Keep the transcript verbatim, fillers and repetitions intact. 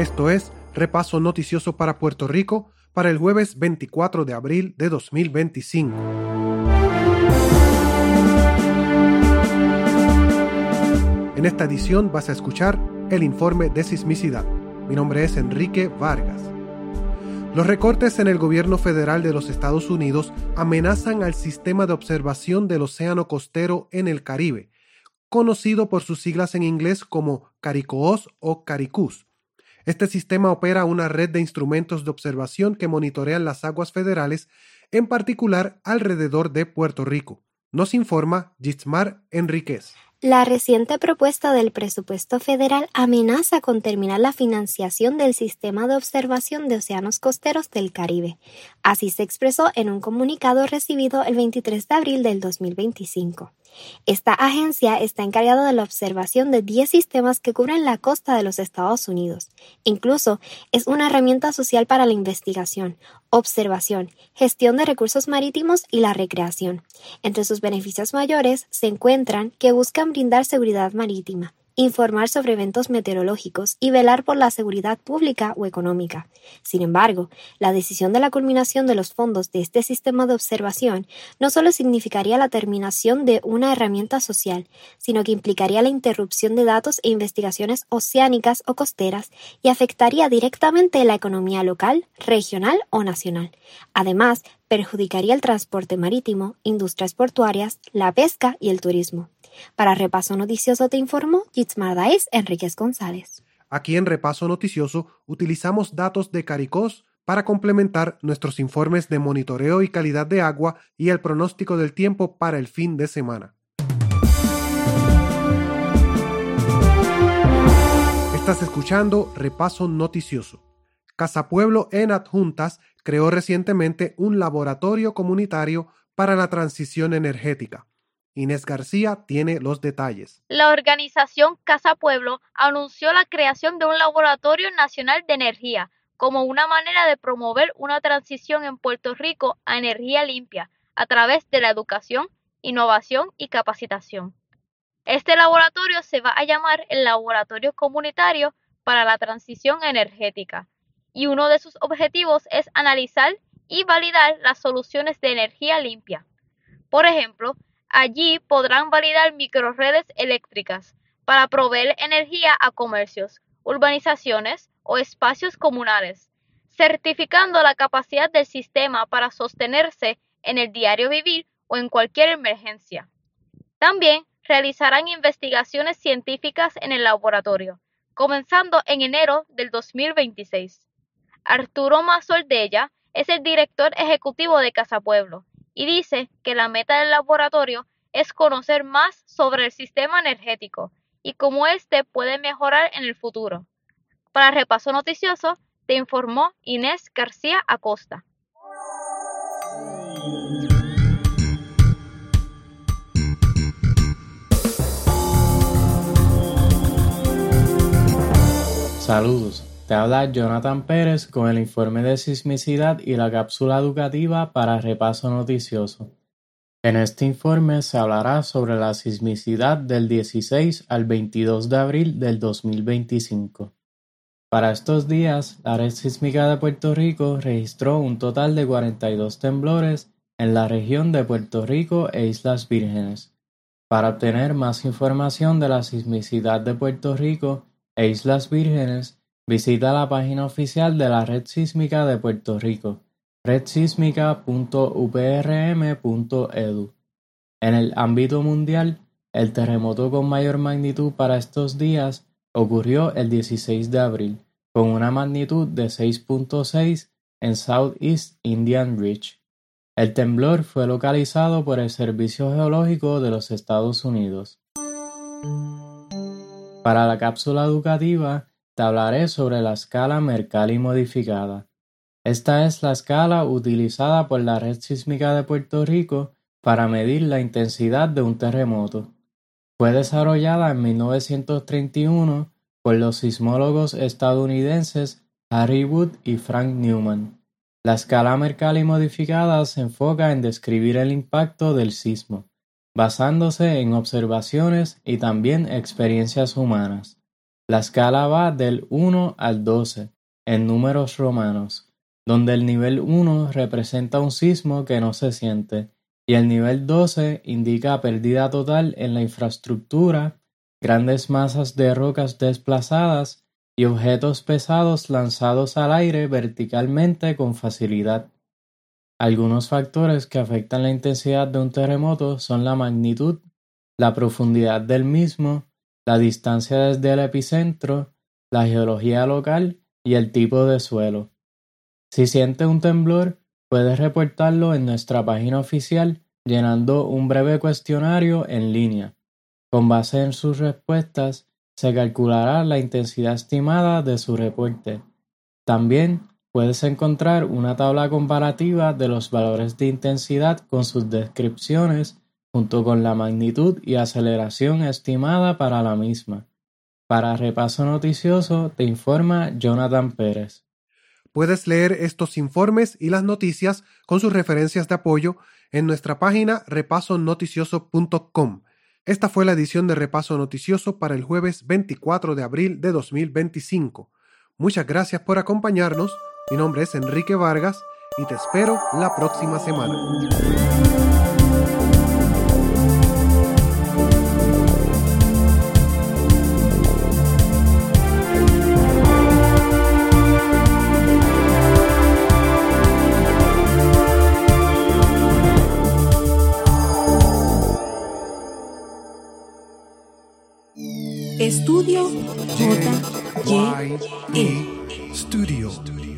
Esto es Repaso Noticioso para Puerto Rico para el jueves veinticuatro de abril de dos mil veinticinco. En esta edición vas a escuchar el informe de sismicidad. Mi nombre es Enrique Vargas. Los recortes en el gobierno federal de los Estados Unidos amenazan al sistema de observación del océano costero en el Caribe, conocido por sus siglas en inglés como CARICOOS o CARICUS. Este sistema opera una red de instrumentos de observación que monitorean las aguas federales, en particular alrededor de Puerto Rico. Nos informa Yitzmar Enríquez. La reciente propuesta del presupuesto federal amenaza con terminar la financiación del sistema de observación de océanos costeros del Caribe. Así se expresó en un comunicado recibido el veintitrés de abril del dos mil veinticinco. Esta agencia está encargada de la observación de diez sistemas que cubren la costa de los Estados Unidos. Incluso es una herramienta social para la investigación, observación, gestión de recursos marítimos y la recreación. Entre sus beneficios mayores se encuentran que buscan brindar seguridad marítima, informar sobre eventos meteorológicos y velar por la seguridad pública o económica. Sin embargo, la decisión de la culminación de los fondos de este sistema de observación no solo significaría la terminación de una herramienta social, sino que implicaría la interrupción de datos e investigaciones oceánicas o costeras y afectaría directamente la economía local, regional o nacional. Además, perjudicaría el transporte marítimo, industrias portuarias, la pesca y el turismo. Para Repaso Noticioso te informó Yitzmar Enríquez González. Aquí en Repaso Noticioso utilizamos datos de CARICOS para complementar nuestros informes de monitoreo y calidad de agua y el pronóstico del tiempo para el fin de semana. Estás escuchando Repaso Noticioso. Casa Pueblo en Adjuntas creó recientemente un laboratorio comunitario para la transición energética. Inés García tiene los detalles. La organización Casa Pueblo anunció la creación de un laboratorio nacional de energía como una manera de promover una transición en Puerto Rico a energía limpia a través de la educación, innovación y capacitación. Este laboratorio se va a llamar el Laboratorio Comunitario para la Transición Energética y uno de sus objetivos es analizar y validar las soluciones de energía limpia. Por ejemplo, allí podrán validar microrredes eléctricas para proveer energía a comercios, urbanizaciones o espacios comunales, certificando la capacidad del sistema para sostenerse en el diario vivir o en cualquier emergencia. También realizarán investigaciones científicas en el laboratorio, comenzando en enero del dos mil veintiséis. Arturo Mazoldella es el director ejecutivo de Casa Pueblo y dice que la meta del laboratorio es conocer más sobre el sistema energético y cómo éste puede mejorar en el futuro. Para Repaso Noticioso, te informó Inés García Acosta. Saludos. Te habla Jonathan Pérez con el informe de sismicidad y la cápsula educativa para Repaso Noticioso. En este informe se hablará sobre la sismicidad del dieciséis al veintidós de abril del dos mil veinticinco. Para estos días, la red sísmica de Puerto Rico registró un total de cuarenta y dos temblores en la región de Puerto Rico e Islas Vírgenes. Para obtener más información de la sismicidad de Puerto Rico e Islas Vírgenes, visita la página oficial de la Red Sísmica de Puerto Rico, red sísmica punto u p r m punto e d u. En el ámbito mundial, el terremoto con mayor magnitud para estos días ocurrió el dieciséis de abril, con una magnitud de seis punto seis en Southeast Indian Ridge. El temblor fue localizado por el Servicio Geológico de los Estados Unidos. Para la cápsula educativa, te hablaré sobre la escala Mercalli modificada. Esta es la escala utilizada por la Red Sísmica de Puerto Rico para medir la intensidad de un terremoto. Fue desarrollada en mil novecientos treinta y uno por los sismólogos estadounidenses Harry Wood y Frank Newman. La escala Mercalli modificada se enfoca en describir el impacto del sismo, basándose en observaciones y también experiencias humanas. La escala va del uno al doce, en números romanos, donde el nivel uno representa un sismo que no se siente, y el nivel doce indica pérdida total en la infraestructura, grandes masas de rocas desplazadas y objetos pesados lanzados al aire verticalmente con facilidad. Algunos factores que afectan la intensidad de un terremoto son la magnitud, la profundidad del mismo, la distancia desde el epicentro, la geología local y el tipo de suelo. Si siente un temblor, puedes reportarlo en nuestra página oficial llenando un breve cuestionario en línea. Con base en sus respuestas, se calculará la intensidad estimada de su reporte. También puedes encontrar una tabla comparativa de los valores de intensidad con sus descripciones, junto con la magnitud y aceleración estimada para la misma. Para Repaso Noticioso, te informa Jonathan Pérez. Puedes leer estos informes y las noticias con sus referencias de apoyo en nuestra página repaso noticioso punto com. Esta fue la edición de Repaso Noticioso para el jueves veinticuatro de abril de dos mil veinticinco. Muchas gracias por acompañarnos. Mi nombre es Enrique Vargas y te espero la próxima semana. Estudio J Y E Studio.